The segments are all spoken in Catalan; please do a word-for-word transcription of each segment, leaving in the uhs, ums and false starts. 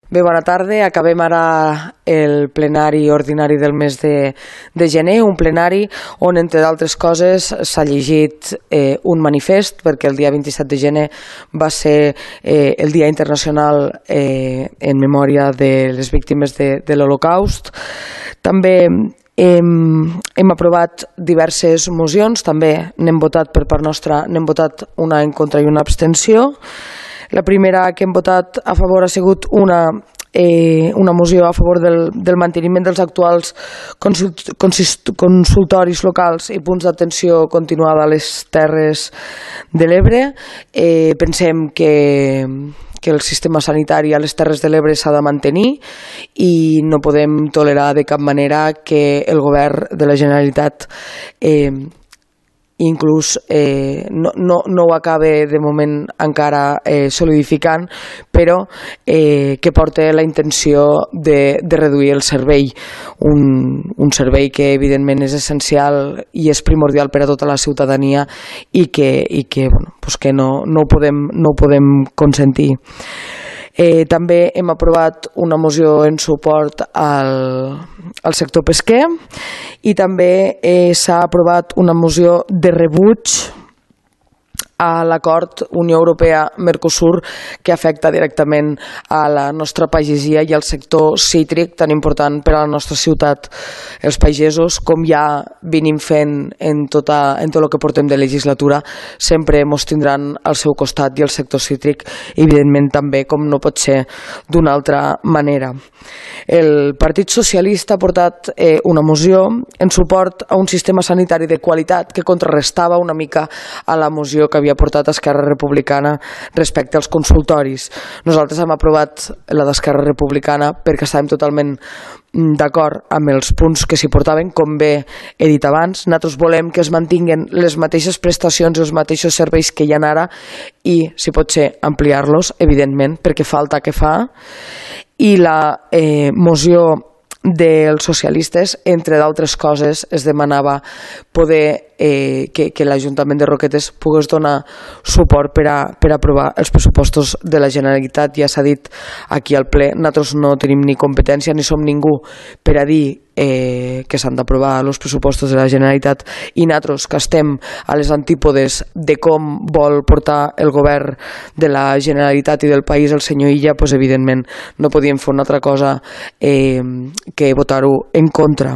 Bé, bona tarda. Acabem ara el plenari ordinari del mes de, de gener, un plenari on, entre d'altres coses, s'ha llegit eh, un manifest, perquè el dia vint-i-set de gener va ser eh, el Dia Internacional eh, en memòria de les víctimes de, de l'Holocaust. També hem, hem aprovat diverses mocions, també n'hem votat per part nostra, n'hem votat una en contra i una abstenció. La primera que hem votat a favor ha sigut una, eh, una moció a favor del, del manteniment dels actuals consult, consist, consultoris locals i punts d'atenció continuada a les Terres de l'Ebre. Eh, pensem que, que el sistema sanitari a les Terres de l'Ebre s'ha de mantenir i no podem tolerar de cap manera que el govern de la Generalitat eh, inclús eh, no, no, no ho acabe de moment encara eh, solidificant, però eh, que porta la intenció de, de reduir el servei, un, un servei que evidentment és essencial i és primordial per a tota la ciutadania i que, i que, bueno, pues que no, no, ho podem, no ho podem consentir. Eh, també hem aprovat una moció en suport al, al sector pesquer i també eh, s'ha aprovat una moció de rebuig a l'acord Unió Europea-Mercosur que afecta directament a la nostra pagesia i al sector cítric tan important per a la nostra ciutat. Els pagesos, com ja venim fent en, tota, en tot el que portem de legislatura, sempre ens tindran al seu costat i el sector cítric, evidentment també, com no pot ser d'una altra manera. El Partit Socialista ha portat eh, una moció en suport a un sistema sanitari de qualitat que contrarrestava una mica a la moció que havia portat Esquerra Republicana respecte als consultoris. Nosaltres hem aprovat la d'Esquerra Republicana perquè estàvem totalment d'acord amb els punts que s'hi portaven, com bé he dit abans. Nosaltres volem que es mantinguen les mateixes prestacions i els mateixos serveis que hi ha ara i, si pot ser, ampliar-los, evidentment, perquè falta que fa. I la eh, moció dels socialistes, entre d'altres coses, es demanava poder eh, que, que l'Ajuntament de Roquetes pogués donar suport per a, per a aprovar els pressupostos de la Generalitat. Ja s'ha dit aquí al ple, nosaltres no tenim ni competència ni som ningú per a dir eh, que s'han d'aprovar els pressupostos de la Generalitat i nosaltres que estem a les antípodes de com vol portar el govern de la Generalitat i del país el senyor Illa, doncs evidentment no podíem fer una altra cosa eh, que votar-ho en contra.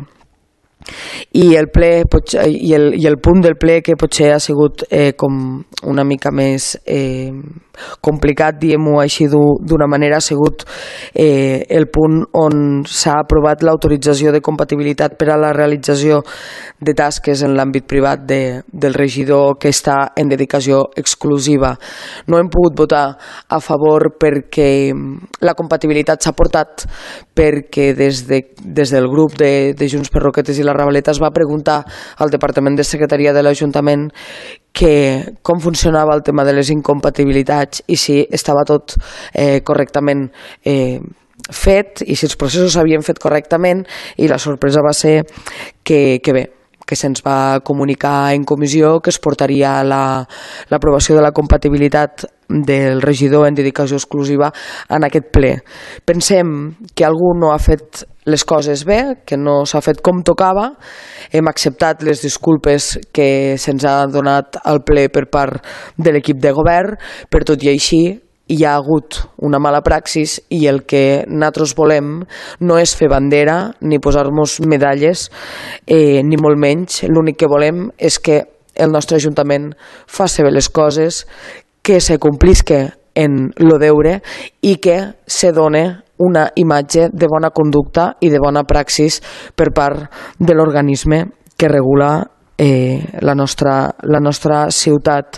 I el, ple, i, el, i el punt del ple que potser ha sigut eh, com una mica més eh, complicat, diguem-ho així d'una manera, ha sigut eh, el punt on s'ha aprovat l'autorització de compatibilitat per a la realització de tasques en l'àmbit privat de, del regidor que està en dedicació exclusiva. No hem pogut votar a favor perquè la compatibilitat s'ha portat perquè des, de, des del grup de, de Junts per Roquetes i la Ravaleta es va preguntar al Departament de Secretaria de l'Ajuntament que com funcionava el tema de les incompatibilitats i si estava tot eh, correctament eh, fet i si els processos s'havien fet correctament, i la sorpresa va ser que, que bé, que se'ns va comunicar en comissió que es portaria l'aprovació la, de la compatibilitat del regidor en dedicació exclusiva en aquest ple. Pensem que algú no ha fet les coses bé, que no s'ha fet com tocava. Hem acceptat les disculpes que se'ns ha donat al ple per part de l'equip de govern, però tot i així hi ha hagut una mala praxis i el que nosaltres volem no és fer bandera ni posar-nos medalles, eh, ni molt menys. L'únic que volem és que el nostre Ajuntament faci bé les coses, que se complisca en lo deure i que se done una imatge de bona conducta i de bona praxis per part de l'organisme que regula eh, la, nostra, la nostra ciutat.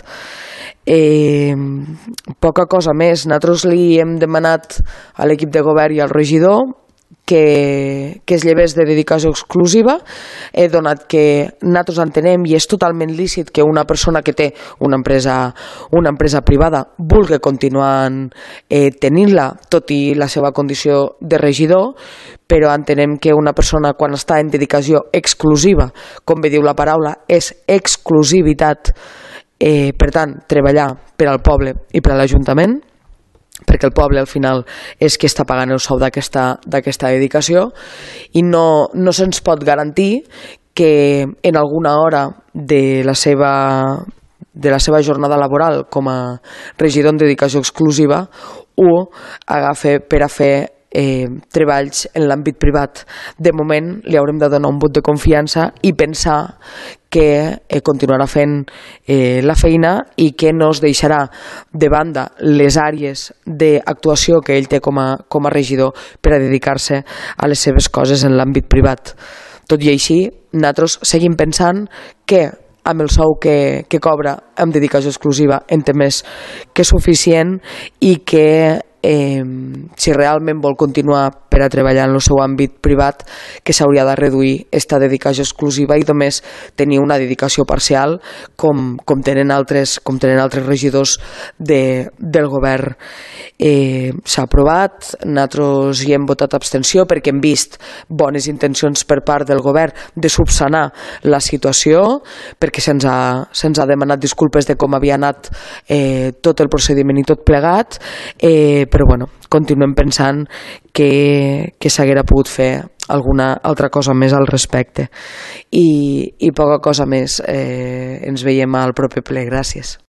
Eh, poca cosa més. Nosaltres li hem demanat a l'equip de govern i al regidor que, que es llevés de dedicació exclusiva. He donat que nosaltres entenem i és totalment lícit que una persona que té una empresa, una empresa privada vulgui continuar eh, tenint-la tot i la seva condició de regidor, però entenem que una persona quan està en dedicació exclusiva, com bé diu la paraula, és exclusivitat. Eh, per tant, treballar per al poble i per a l'Ajuntament perquè el poble al final és qui està pagant el sou d'aquesta d'aquesta dedicació, i no, no se'ns pot garantir que en alguna hora de la seva de la seva jornada laboral com a regidor en dedicació exclusiva ho agafa per a fer eh, treballs en l'àmbit privat. De moment li haurem de donar un vot de confiança i pensar que eh, continuarà fent eh, la feina i que no es deixarà de banda les àrees d'actuació que ell té com a, com a regidor per a dedicar-se a les seves coses en l'àmbit privat. Tot i així, nosaltres seguim pensant que amb el sou que, que cobra amb dedicació exclusiva en té més que suficient i que eh, si realment vol continuar per a treballar en el seu àmbit privat, que s'hauria de reduir aquesta dedicació exclusiva i només tenir una dedicació parcial com, com, tenen, altres, com tenen altres regidors de, del govern. Eh, s'ha aprovat, nosaltres hi hem votat abstenció perquè hem vist bones intencions per part del govern de subsanar la situació, perquè se'ns ha, se'ns ha demanat disculpes de com havia anat eh, tot el procediment i tot plegat, eh, però bueno, continuem pensant que, que s'haguera pogut fer alguna altra cosa més al respecte. I, i poca cosa més. Eh, ens veiem al proper ple. Gràcies.